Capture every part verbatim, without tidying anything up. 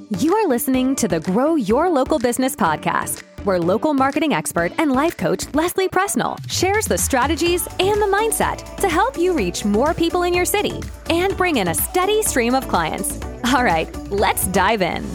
You are listening to the Grow Your Local Business podcast, where local marketing expert and life coach Leslie Presnell shares the strategies and the mindset to help you reach more people in your city and bring in a steady stream of clients. All right, let's dive in.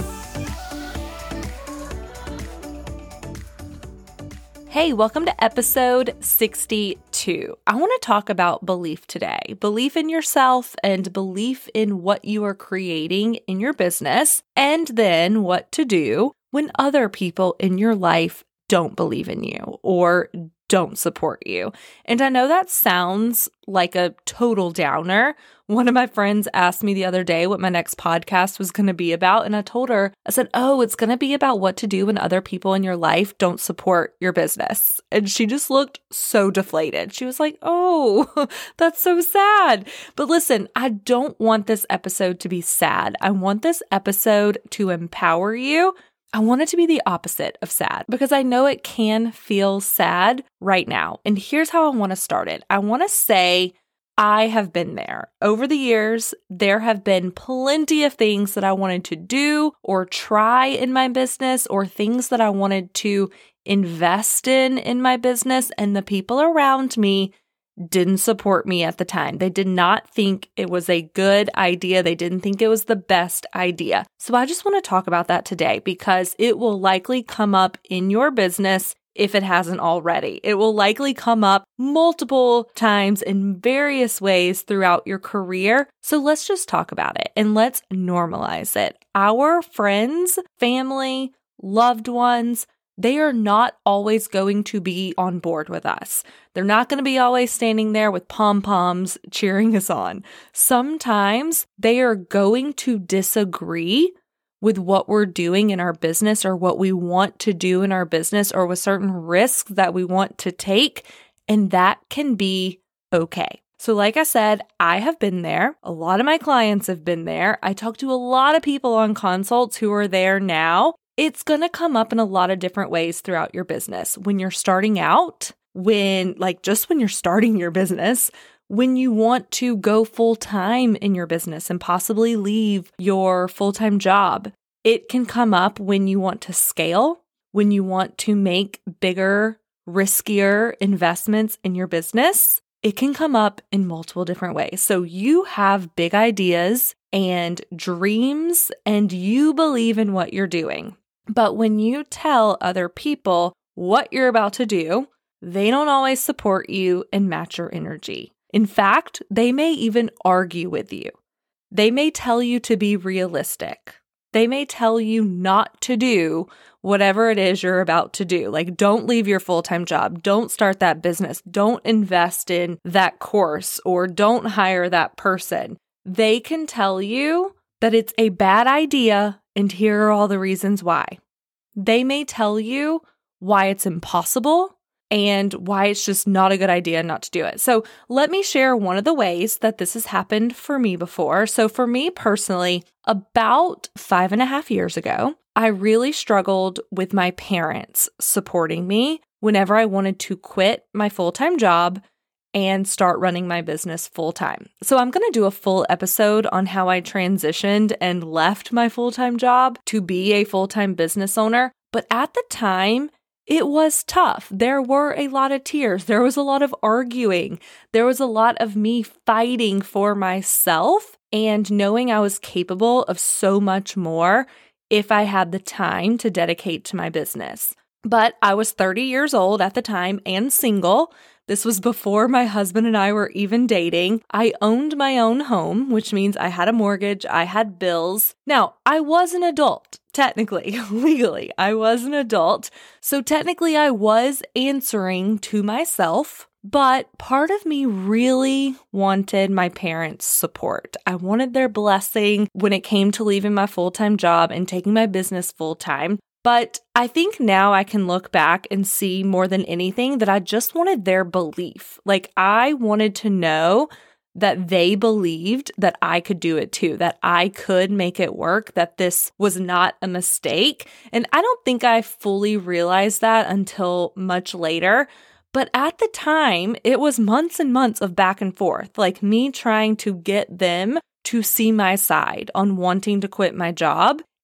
Hey, welcome to episode sixty-two. I want to talk about belief today. Belief in yourself and belief in what you are creating in your business, and then what to do when other people in your life don't believe in you or don't support you. And I know that sounds like a total downer. One of my friends asked me the other day what my next podcast was going to be about. And I told her, I said, oh, it's going to be about what to do when other people in your life don't support your business. And she just looked so deflated. She was like, oh, that's so sad. But listen, I don't want this episode to be sad. I want this episode to empower you. I want it to be the opposite of sad because I know it can feel sad right now. And here's how I want to start it. I want to say I have been there. Over the years, there have been plenty of things that I wanted to do or try in my business or things that I wanted to invest in in my business, and the people around me didn't support me at the time. They did not think it was a good idea. They didn't think it was the best idea. So I just want to talk about that today because it will likely come up in your business if it hasn't already. It will likely come up multiple times in various ways throughout your career. So let's just talk about it and let's normalize it. Our friends, family, loved ones, they are not always going to be on board with us. They're not going to be always standing there with pom-poms cheering us on. Sometimes they are going to disagree with what we're doing in our business or what we want to do in our business or with certain risks that we want to take, and that can be okay. So like I said, I have been there. A lot of my clients have been there. I talk to a lot of people on consults who are there now. It's going to come up in a lot of different ways throughout your business. When you're starting out, when like just when you're starting your business, when you want to go full-time in your business and possibly leave your full-time job. It can come up when you want to scale, when you want to make bigger, riskier investments in your business. It can come up in multiple different ways. So you have big ideas and dreams, and you believe in what you're doing. But when you tell other people what you're about to do, they don't always support you and match your energy. In fact, they may even argue with you. They may tell you to be realistic. They may tell you not to do whatever it is you're about to do. Like, don't leave your full-time job. Don't start that business. Don't invest in that course or don't hire that person. They can tell you that it's a bad idea and here are all the reasons why. They may tell you why it's impossible and why it's just not a good idea not to do it. So let me share one of the ways that this has happened for me before. So for me personally, about five and a half years ago, I really struggled with my parents supporting me whenever I wanted to quit my full-time job and start running my business full-time. So I'm going to do a full episode on how I transitioned and left my full-time job to be a full-time business owner. But at the time, it was tough. There were a lot of tears. There was a lot of arguing. There was a lot of me fighting for myself and knowing I was capable of so much more if I had the time to dedicate to my business. But I was thirty years old at the time and single. This was before my husband and I were even dating. I owned my own home, which means I had a mortgage, I had bills. Now, I was an adult, technically, legally. I was an adult. So technically, I was answering to myself. But part of me really wanted my parents' support. I wanted their blessing when it came to leaving my full-time job and taking my business full-time. But I think now I can look back and see more than anything that I just wanted their belief. Like, I wanted to know that they believed that I could do it too, that I could make it work, that this was not a mistake. And I don't think I fully realized that until much later. But at the time, it was months and months of back and forth, like me trying to get them to see my side on wanting to quit my job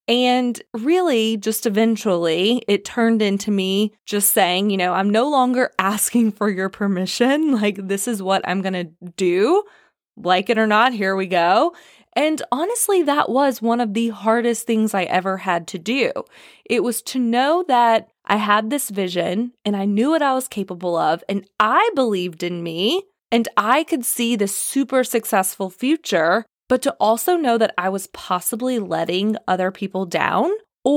And really, just eventually, it turned into me just saying, you know, I'm no longer asking for your permission. Like, this is what I'm going to do. Like it or not, here we go. And honestly, that was one of the hardest things I ever had to do. It was to know that I had this vision and I knew what I was capable of, and I believed in me, and I could see this super successful future, but to also know that I was possibly letting other people down,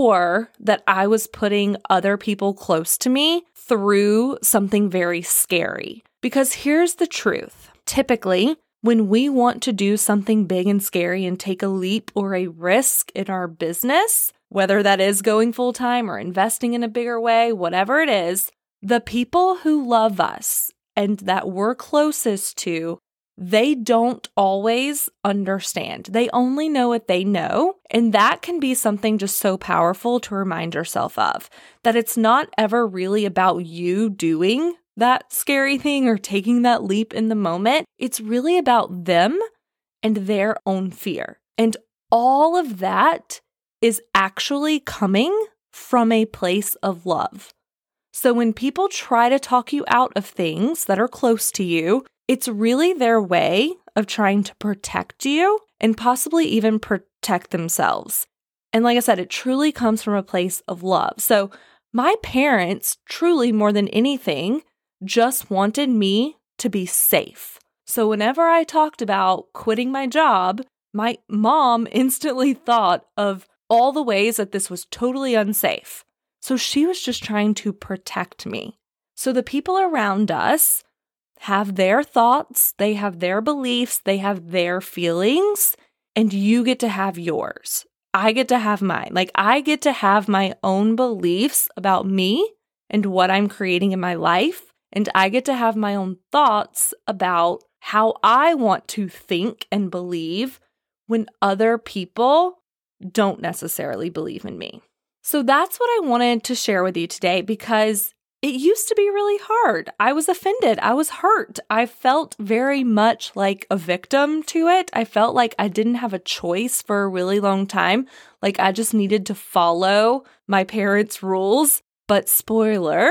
or that I was putting other people close to me through something very scary. Because here's the truth. Typically, when we want to do something big and scary and take a leap or a risk in our business, whether that is going full-time or investing in a bigger way, whatever it is, the people who love us and that we're closest to, they don't always understand. They only know what they know. And that can be something just so powerful to remind yourself of, that it's not ever really about you doing that scary thing or taking that leap in the moment. It's really about them and their own fear. And all of that is actually coming from a place of love. So when people try to talk you out of things that are close to you, it's really their way of trying to protect you and possibly even protect themselves. And like I said, it truly comes from a place of love. So my parents, truly more than anything, just wanted me to be safe. So whenever I talked about quitting my job, my mom instantly thought of all the ways that this was totally unsafe. So she was just trying to protect me. So the people around us have their thoughts, they have their beliefs, they have their feelings, and you get to have yours. I get to have mine. Like, I get to have my own beliefs about me and what I'm creating in my life, and I get to have my own thoughts about how I want to think and believe when other people don't necessarily believe in me. So that's what I wanted to share with you today, because it used to be really hard. I was offended. I was hurt. I felt very much like a victim to it. I felt like I didn't have a choice for a really long time. Like, I just needed to follow my parents' rules. But spoiler,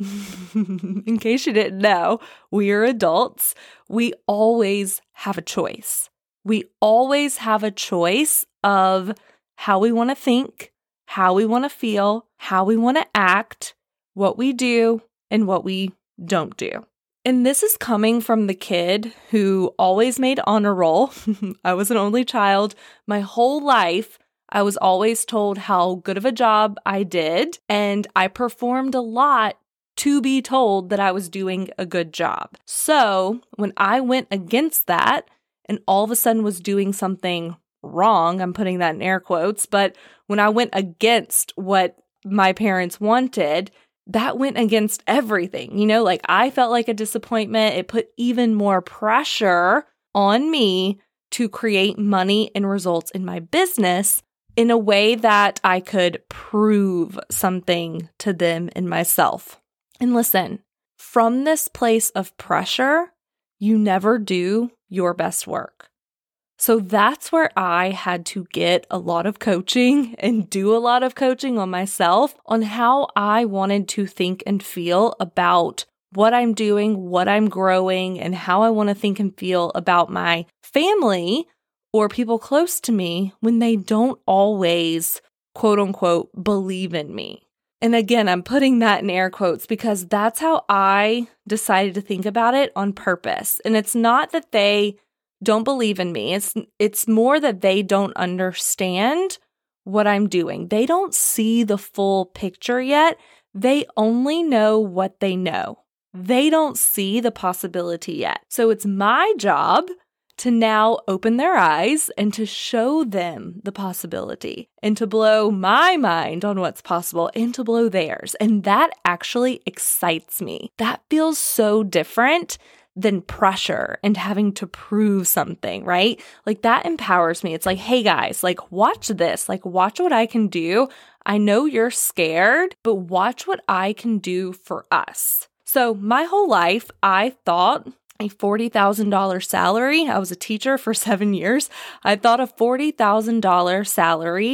in case you didn't know, we are adults. We always have a choice. We always have a choice of how we want to think, how we want to feel, how we want to act, what we do, and what we don't do. And this is coming from the kid who always made honor roll. I was an only child. My whole life, I was always told how good of a job I did, and I performed a lot to be told that I was doing a good job. So when I went against that and all of a sudden was doing something wrong, I'm putting that in air quotes, but when I went against what my parents wanted, that went against everything. You know, like, I felt like a disappointment. It put even more pressure on me to create money and results in my business in a way that I could prove something to them and myself. And listen, from this place of pressure, you never do your best work. So that's where I had to get a lot of coaching and do a lot of coaching on myself on how I wanted to think and feel about what I'm doing, what I'm growing, and how I want to think and feel about my family or people close to me when they don't always, quote unquote, believe in me. And again, I'm putting that in air quotes because that's how I decided to think about it on purpose. And it's not that they don't believe in me. It's it's more that they don't understand what I'm doing. They don't see the full picture yet. They only know what they know. They don't see the possibility yet. So it's my job to now open their eyes and to show them the possibility and to blow my mind on what's possible and to blow theirs. And that actually excites me. That feels so different than pressure and having to prove something, right? Like, that empowers me. It's like, hey guys, like, watch this, like, watch what I can do. I know you're scared, but watch what I can do for us. So my whole life, I thought a forty thousand dollars salary, I was a teacher for seven years. I thought a forty thousand dollars salary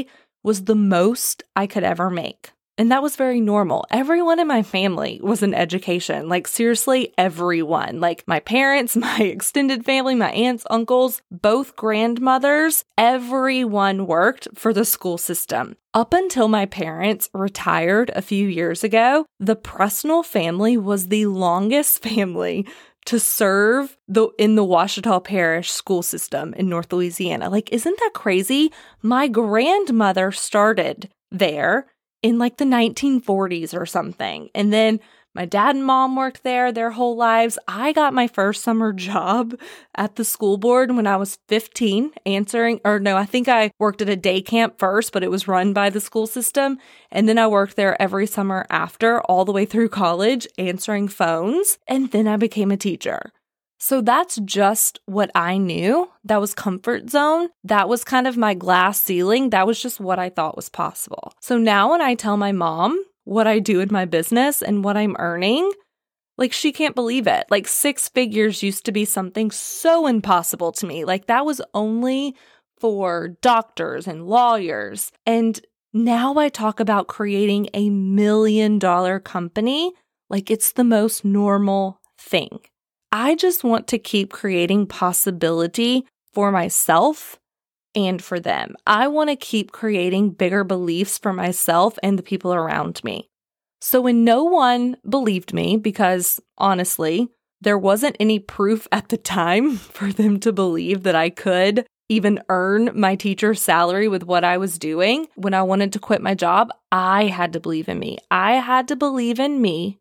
was the most I could ever make. And that was very normal. Everyone in my family was in education. Like seriously, everyone. Like my parents, my extended family, my aunts, uncles, both grandmothers, everyone worked for the school system. Up until my parents retired a few years ago, the Presnell family was the longest family to serve the in the Ouachita Parish school system in North Louisiana. Like, isn't that crazy? My grandmother started there in like the nineteen forties or something. And then my dad and mom worked there their whole lives. I got my first summer job at the school board when I was fifteen, answering, or no, I think I worked at a day camp first, but it was run by the school system. And then I worked there every summer after, all the way through college, answering phones. And then I became a teacher. So that's just what I knew. That was comfort zone. That was kind of my glass ceiling. That was just what I thought was possible. So now when I tell my mom what I do in my business and what I'm earning, like she can't believe it. Like six figures used to be something so impossible to me. Like that was only for doctors and lawyers. And now I talk about creating a million dollar company like it's the most normal thing. I just want to keep creating possibility for myself and for them. I want to keep creating bigger beliefs for myself and the people around me. So when no one believed me, because honestly, there wasn't any proof at the time for them to believe that I could even earn my teacher's salary with what I was doing, when I wanted to quit my job, I had to believe in me. I had to believe in me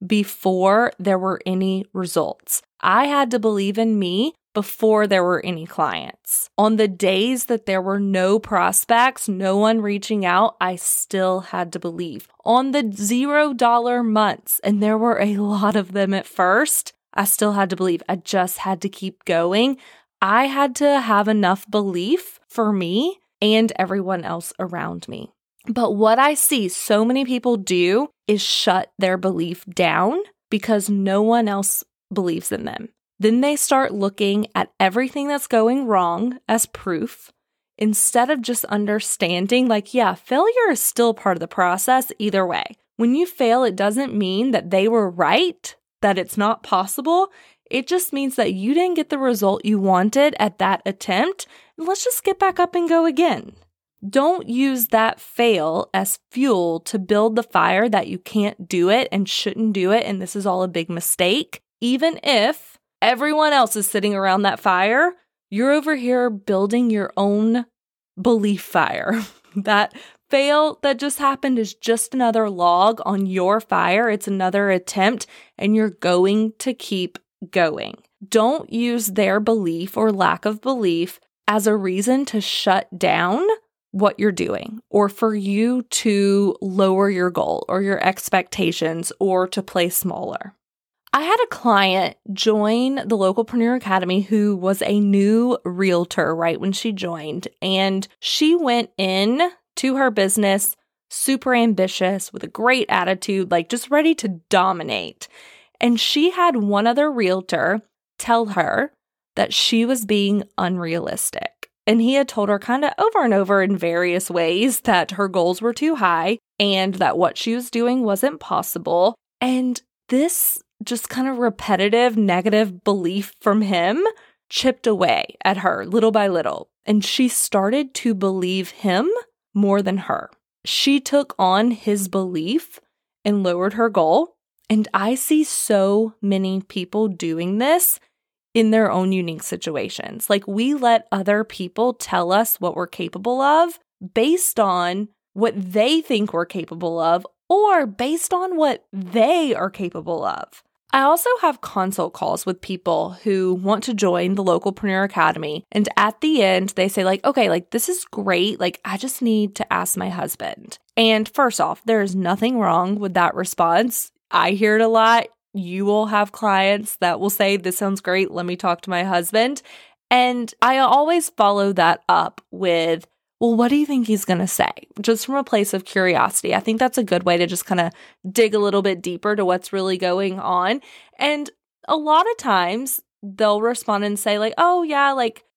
before there were any results. I had to believe in me before there were any clients. On the days that there were no prospects, no one reaching out, I still had to believe. On the zero dollar months, and there were a lot of them at first, I still had to believe. I just had to keep going. I had to have enough belief for me and everyone else around me. But what I see so many people do is shut their belief down because no one else believes in them. Then they start looking at everything that's going wrong as proof instead of just understanding, like, yeah, failure is still part of the process either way. When you fail, it doesn't mean that they were right, that it's not possible. It just means that you didn't get the result you wanted at that attempt. Let's just get back up and go again. Don't use that fail as fuel to build the fire that you can't do it and shouldn't do it, and this is all a big mistake. Even if everyone else is sitting around that fire, you're over here building your own belief fire. That fail that just happened is just another log on your fire. It's another attempt, and you're going to keep going. Don't use their belief or lack of belief as a reason to shut down what you're doing, or for you to lower your goal or your expectations or to play smaller. I had a client join the Localpreneur Academy who was a new realtor right when she joined, and she went in to her business super ambitious with a great attitude, like just ready to dominate. And she had one other realtor tell her that she was being unrealistic. And he had told her kind of over and over in various ways that her goals were too high and that what she was doing wasn't possible. And this just kind of repetitive negative belief from him chipped away at her little by little. And she started to believe him more than her. She took on his belief and lowered her goal. And I see so many people doing this in their own unique situations. Like, we let other people tell us what we're capable of based on what they think we're capable of or based on what they are capable of. I also have consult calls with people who want to join the Localpreneur Academy. And at the end, they say like, okay, like this is great. Like, I just need to ask my husband. And first off, there is nothing wrong with that response. I hear it a lot. You will have clients that will say, this sounds great. Let me talk to my husband. And I always follow that up with, well, what do you think he's going to say? Just from a place of curiosity. I think that's a good way to just kind of dig a little bit deeper to what's really going on. And a lot of times they'll respond and say like, oh yeah, like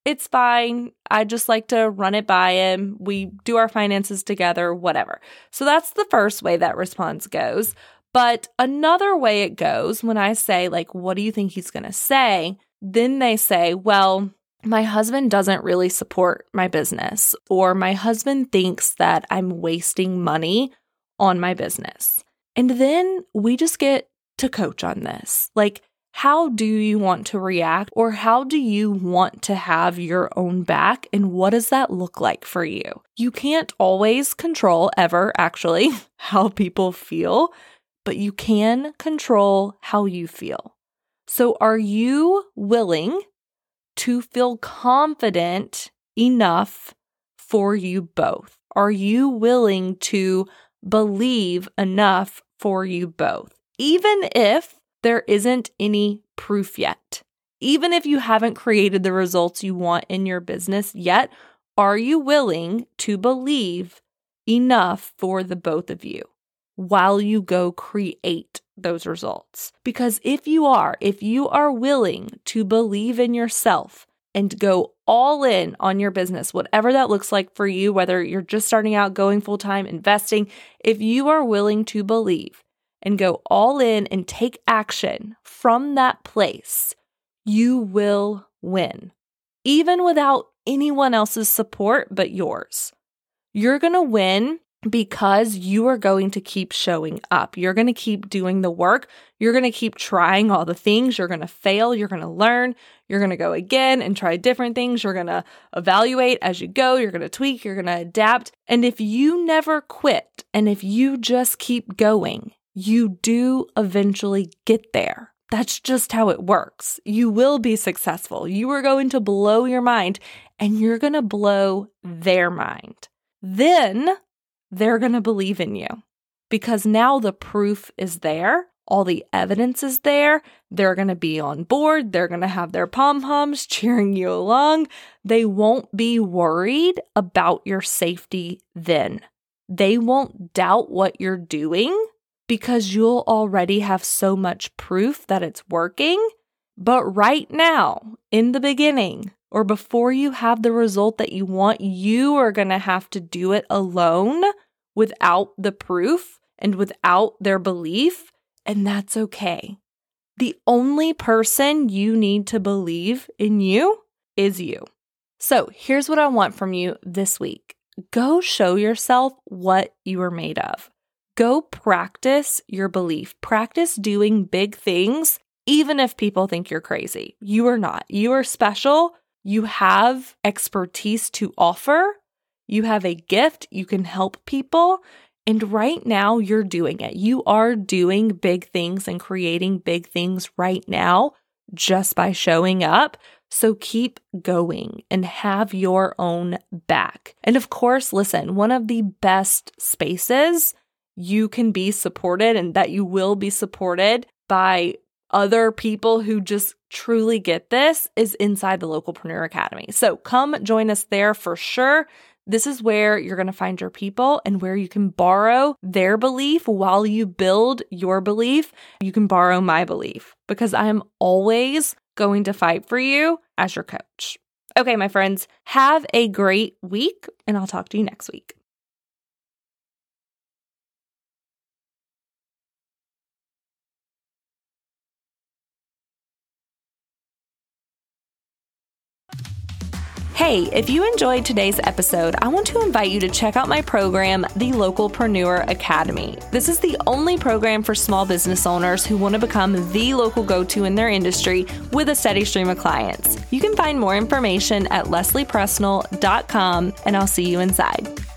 it's fine. I just like to run it by him. We do our finances together, whatever. So that's the first way that response goes. But another way it goes when I say, like, what do you think he's going to say? Then they say, well, my husband doesn't really support my business, or my husband thinks that I'm wasting money on my business. And then we just get to coach on this. Like, how do you want to react, or how do you want to have your own back, and what does that look like for you? You can't always control, ever actually, how people feel, but you can control how you feel. So are you willing to feel confident enough for you both? Are you willing to believe enough for you both? Even if there isn't any proof yet. Even if you haven't created the results you want in your business yet, are you willing to believe enough for the both of you while you go create those results? Because if you are, if you are willing to believe in yourself and go all in on your business, whatever that looks like for you, whether you're just starting out, going full-time, investing, if you are willing to believe and go all in and take action from that place, you will win, even without anyone else's support but yours. You're going to win because you are going to keep showing up. You're going to keep doing the work. You're going to keep trying all the things. You're going to fail. You're going to learn. You're going to go again and try different things. You're going to evaluate as you go. You're going to tweak. You're going to adapt. And if you never quit, and if you just keep going, you do eventually get there. That's just how it works. You will be successful. You are going to blow your mind, and you're going to blow their mind. Then they're going to believe in you because now the proof is there. All the evidence is there. They're going to be on board. They're going to have their pom-poms cheering you along. They won't be worried about your safety then. They won't doubt what you're doing, because you'll already have so much proof that it's working. But right now, in the beginning, or before you have the result that you want, you are going to have to do it alone without the proof and without their belief, and that's okay. The only person you need to believe in you is you. So here's what I want from you this week. Go show yourself what you are made of. Go practice your belief. Practice doing big things, even if people think you're crazy. You are not. You are special. You have expertise to offer. You have a gift. You can help people. And right now, you're doing it. You are doing big things and creating big things right now just by showing up. So keep going and have your own back. And of course, listen, one of the best spaces you can be supported and that you will be supported by other people who just truly get this is inside the Localpreneur Academy. So come join us there for sure. This is where you're going to find your people and where you can borrow their belief while you build your belief. You can borrow my belief because I am always going to fight for you as your coach. Okay, my friends, have a great week, and I'll talk to you next week. Hey, if you enjoyed today's episode, I want to invite you to check out my program, the Localpreneur Academy. This is the only program for small business owners who want to become the local go-to in their industry with a steady stream of clients. You can find more information at leslie presnell dot com, and I'll see you inside.